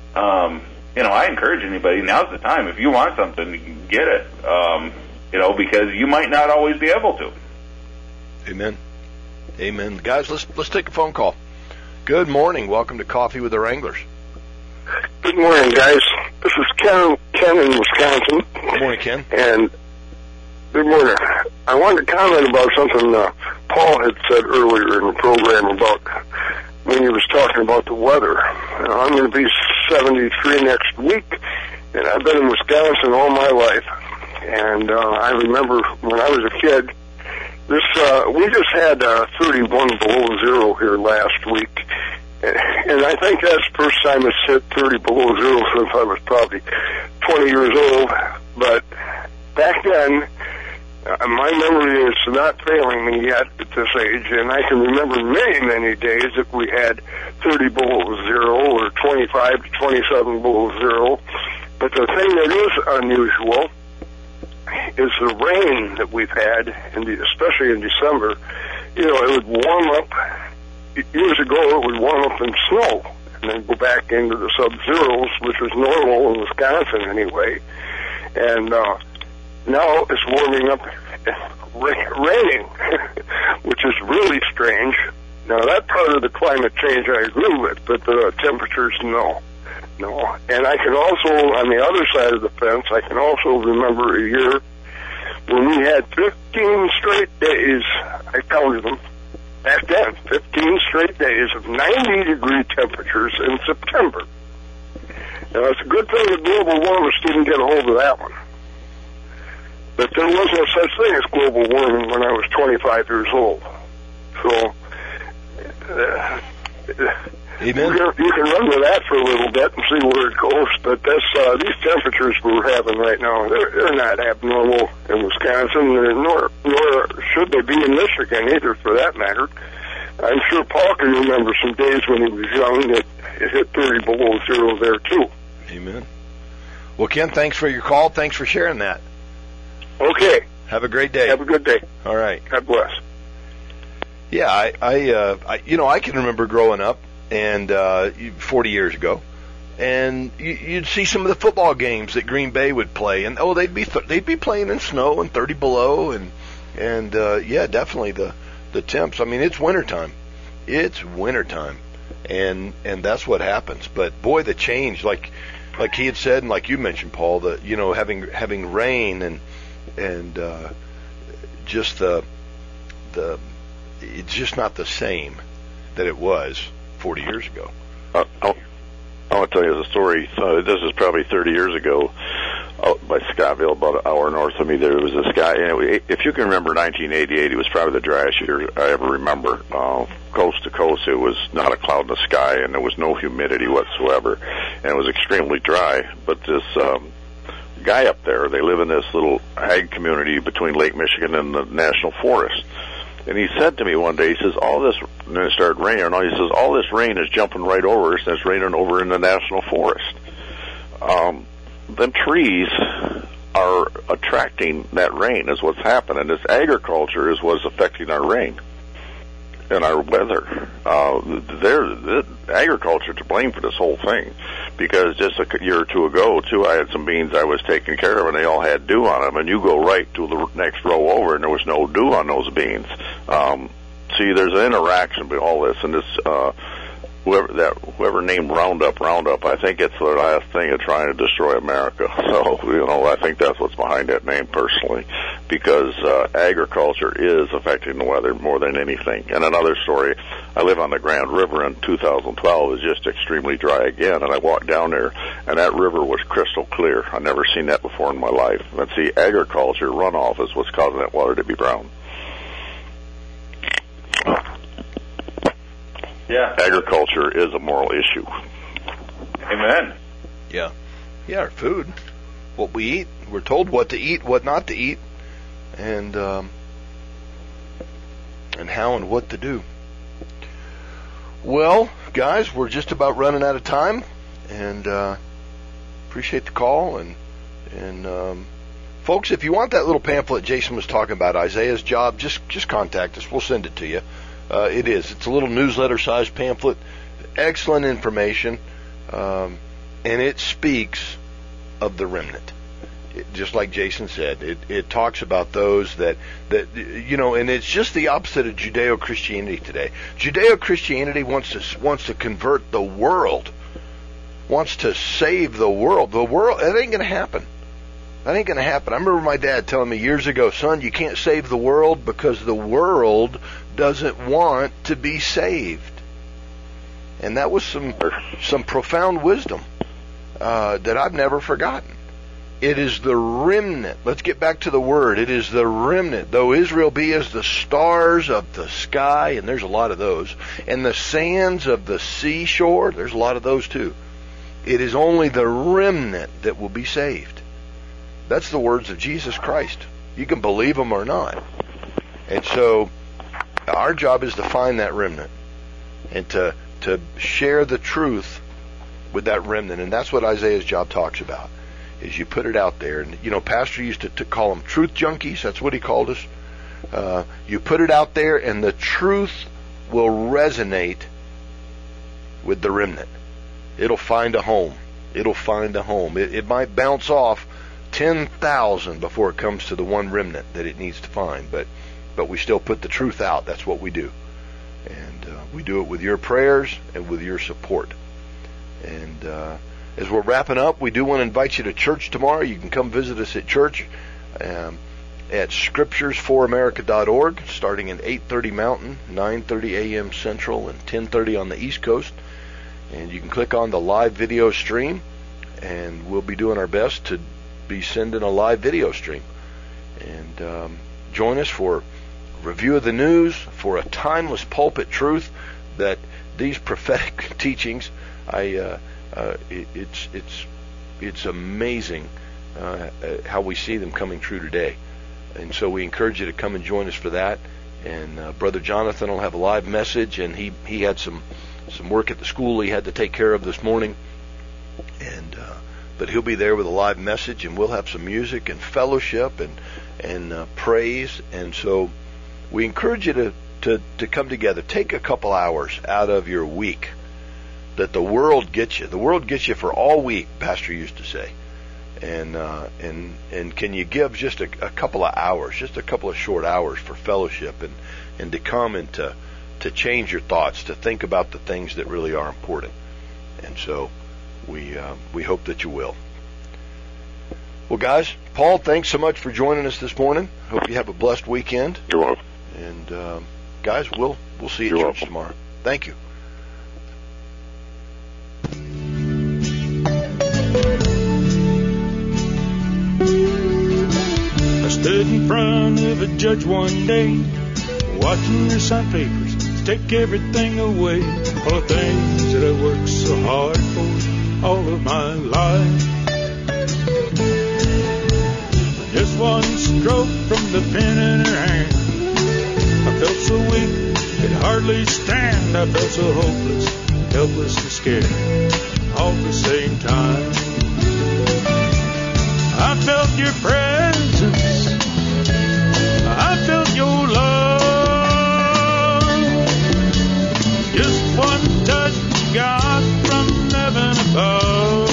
[SPEAKER 4] I encourage anybody, now's the time. If you want something, get it. Because you might not always be able to.
[SPEAKER 3] Amen. Amen. Guys, let's take a phone call. Good morning. Welcome to Coffee with the Wranglers.
[SPEAKER 6] Good morning, guys. This is Ken in Wisconsin.
[SPEAKER 3] Good morning, Ken.
[SPEAKER 6] And good morning. I wanted to comment about something Paul had said earlier in the program about when he was talking about the weather. I'm going to be 73 next week, and I've been in Wisconsin all my life. And I remember when I was a kid, we just had 31 below zero here last week. And I think that's the first time it's hit 30 below zero since I was probably 20 years old. But back then, my memory is not failing me yet at this age, and I can remember many, many days that we had 30 below zero or 25 to 27 below zero. But the thing that is unusual is the rain that we've had, especially in December. It would warm up. Years ago, it would warm up in snow and then go back into the sub-zeros, which was normal in Wisconsin anyway. And now it's warming up, raining, which is really strange. Now, that part of the climate change I agree with, but the temperatures, no. And I can also, on the other side of the fence, I can also remember a year when we had 15 straight days, I counted them, back then, 15 straight days of 90-degree temperatures in September. Now, it's a good thing that global warmers didn't get a hold of that one. But there was no such thing as global warming when I was 25 years old. So,
[SPEAKER 3] Amen.
[SPEAKER 6] You can run with that for a little bit and see where it goes. But these temperatures we're having right now, they're not abnormal in Wisconsin, nor should they be in Michigan either, for that matter. I'm sure Paul can remember some days when he was young that it hit 30 below zero there too.
[SPEAKER 3] Amen. Well, Ken, thanks for your call. Thanks for sharing that.
[SPEAKER 6] Okay.
[SPEAKER 3] Have a great day.
[SPEAKER 6] Have a good day.
[SPEAKER 3] All right.
[SPEAKER 6] God bless.
[SPEAKER 3] Yeah, I can remember growing up, and 40 years ago, and you'd see some of the football games that Green Bay would play, and they'd be playing in snow and 30 below, and yeah, definitely the temps. I mean, it's wintertime. It's wintertime, and that's what happens. But boy, the change, like he had said, and like you mentioned, Paul, having rain and just it's just not the same that it was 40 years ago.
[SPEAKER 5] I want to tell you the story. This is probably 30 years ago, out by Scottville, about an hour north of me. There was this guy. And if you can remember 1988, it was probably the driest year I ever remember. Coast to coast, it was not a cloud in the sky, and there was no humidity whatsoever, and it was extremely dry. But this guy up there, they live in this little ag community between Lake Michigan and the National Forest. And he said to me one day, he says, and then it started raining, he says, all this rain is jumping right over us, and it's raining over in the National Forest. Them trees are attracting that rain is what's happening. This agriculture is what's affecting our rain and our weather. Agriculture to blame for this whole thing, because just a year or two ago, too, I had some beans I was taking care of, and they all had dew on them, and you go right to the next row over, and there was no dew on those beans. See, there's an interaction with all this, and this whoever named Roundup, I think it's the last thing of trying to destroy America. So, I think that's what's behind that name personally, because agriculture is affecting the weather more than anything. And another story, I live on the Grand River, in 2012 it was just extremely dry again, and I walked down there, and that river was crystal clear. I've never seen that before in my life. But see, agriculture runoff is what's causing that water to be brown.
[SPEAKER 4] Yeah.
[SPEAKER 5] Agriculture is a moral issue.
[SPEAKER 4] Amen.
[SPEAKER 3] Yeah. Yeah, our food, what we eat. We're told what to eat, what not to eat, and how and what to do. Well, guys, we're just about running out of time, and appreciate the call. And folks, if you want that little pamphlet Jason was talking about, Isaiah's Job, just contact us. We'll send it to you. It's a little newsletter-sized pamphlet, excellent information, and it speaks of the remnant. Just like Jason said, it talks about those that and it's just the opposite of Judeo-Christianity today. Judeo-Christianity wants to convert the world, wants to save the world. The world, it ain't going to happen. That ain't going to happen. I remember my dad telling me years ago, son, you can't save the world because the world doesn't want to be saved. And that was some profound wisdom that I've never forgotten. It is the remnant. Let's get back to the word. It is the remnant. Though Israel be as the stars of the sky, and there's a lot of those, and the sands of the seashore, there's a lot of those too. It is only the remnant that will be saved. That's the words of Jesus Christ. You can believe them or not. And so our job is to find that remnant and to share the truth with that remnant. And that's what Isaiah's Job talks about, is you put it out there. And, Pastor used to call them truth junkies. That's what he called us. You put it out there, and the truth will resonate with the remnant. It'll find a home. It'll find a home. It might bounce off 10,000 before it comes to the one remnant that it needs to find, but we still put the truth out. That's what we do, and we do it with your prayers and with your support. And as we're wrapping up, we do want to invite you to church tomorrow. You can come visit us at church at scripturesforamerica.org, starting at 8:30 Mountain, 9:30 a.m. Central, and 10:30 on the East Coast. And you can click on the live video stream, and we'll be doing our best to be sending a live video stream. And join us for review of the news, for a timeless pulpit truth that these prophetic teachings, it's amazing how we see them coming true today. And so we encourage you to come and join us for that. And Brother Jonathan will have a live message, and he had some work at the school he had to take care of this morning, and but he'll be there with a live message, and we'll have some music and fellowship and praise. And so we encourage you to come together. Take a couple hours out of your week that the world gets you. The world gets you for all week, Pastor used to say. And can you give just a couple of hours, just a couple of short hours for fellowship and to come and to change your thoughts, to think about the things that really are important. And so we hope that you will. Well, guys, Paul, thanks so much for joining us this morning. Hope you have a blessed weekend.
[SPEAKER 5] You're welcome.
[SPEAKER 3] And guys, we'll see you at church tomorrow. Thank you.
[SPEAKER 7] I stood in front of a judge one day, watching her sign papers take everything away, all the things that I worked so hard for all of my life. Just one stroke from the pen in her hand, I felt so weak, could hardly stand. I felt so hopeless, helpless and scared all at the same time. I felt your presence, I felt your love. Just one touch, God, from heaven above.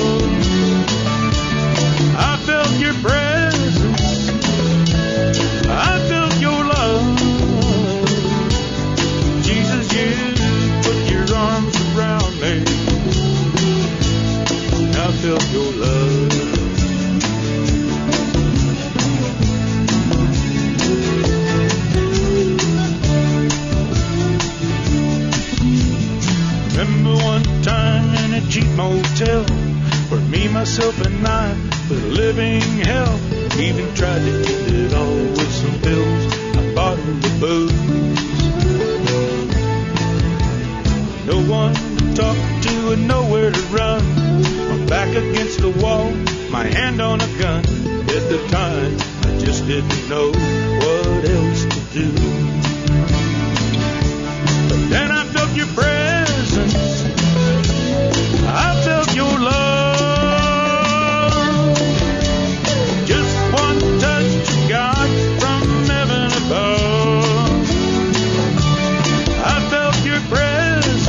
[SPEAKER 7] I felt your presence, I felt your love. Jesus, you put your arms around me. I felt your love. Remember one time in a cheap motel where me, myself, and I was living hell. Even tried to end it all with some pills I bottled of booze. No one to talk to and nowhere to run. My back against the wall, my hand on a gun. At the time, I just didn't know what else to do. But then I felt your presence, I felt your love. Just one touch, God, from heaven above. I felt your presence,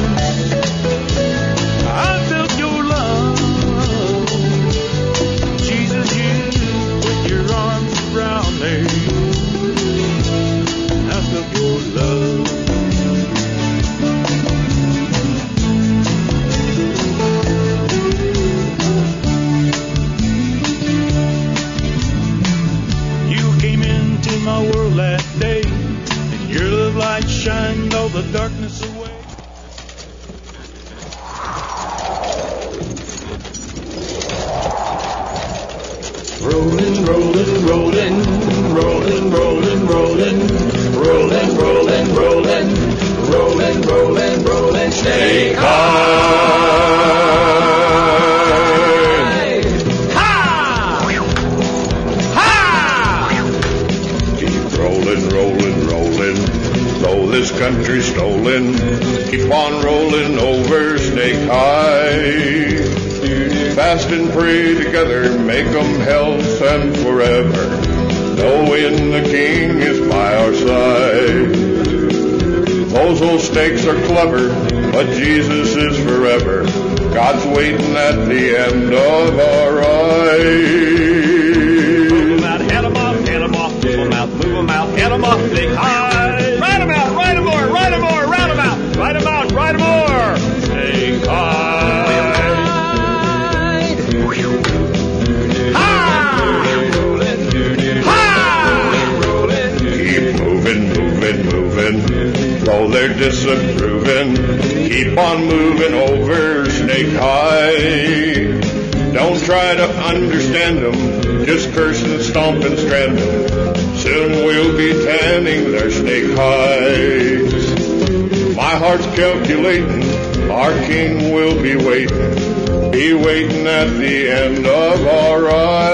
[SPEAKER 7] I felt your love. Jesus, you put your arms around me. I felt your love. My world that day, and your love light shined all the darkness away.
[SPEAKER 8] Rolling, rolling, rolling, rolling, rolling, rolling, rolling, rolling, rolling, rolling, rolling, rolling, stay high.
[SPEAKER 1] Though this country's stolen, keep on rolling over Snake High. Fast and pray together, make 'em health and forever, knowing the King is by our side. Those old snakes are clever, but Jesus is forever. God's waiting at the end of our ride.
[SPEAKER 2] Move 'em out, head 'em off, move 'em out, move 'em out, head 'em off, Snake High. Ride 'em out, ride 'em more, ride 'em more, round 'em out, ride 'em out, ride 'em more. Snake High.
[SPEAKER 1] Keep moving, moving, moving, though they're disapproving. Keep on moving over Snake High. Don't try to understand them, just curse and stomp and strand them. Soon we'll be tanning their snake hides. My heart's calculating, our King will be waiting at the end of our ride.